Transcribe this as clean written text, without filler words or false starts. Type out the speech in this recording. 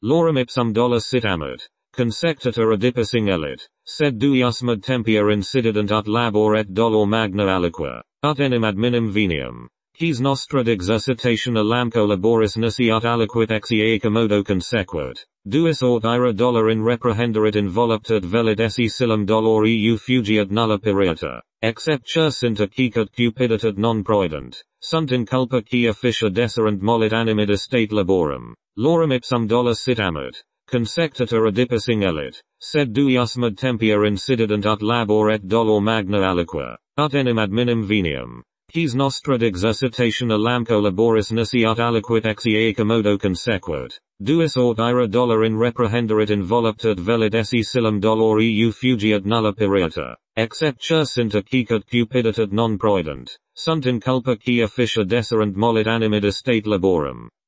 Lorem ipsum dolus sit amut. Consectator adipasing elit. Sed duius mod tempia incididant ut labor et dolor magna aliqua. Ut enim ad minim veniam. Quis nostra exercitationa lamco laboris nisi ut aliquid exie commodo consequot. Duis aut ira dolor in reprehenderit involuptat velit esse silum dolor eu fugiat nulla periata. Except sint acicat cupiditat non proident. Sunt in culpa quia fiscia deserent mollit animid estate laborum. Lorem ipsum dolus sit amut. Consectator adipasing elit. Sed duius mod tempia incididant ut labor et dolor magna aliqua. Ut enim ad minim veniam. Quis nostra exercitationa lamco laboris nisi ut aliquid exie commodo consequot. Duis aut ira dolor in reprehenderit involuptat velit esse silum dolor eu fugiat nulla periata. Except sint acicat cupiditat non proident. Sunt in culpa quia fiscia deserent mollit animid estate laborum.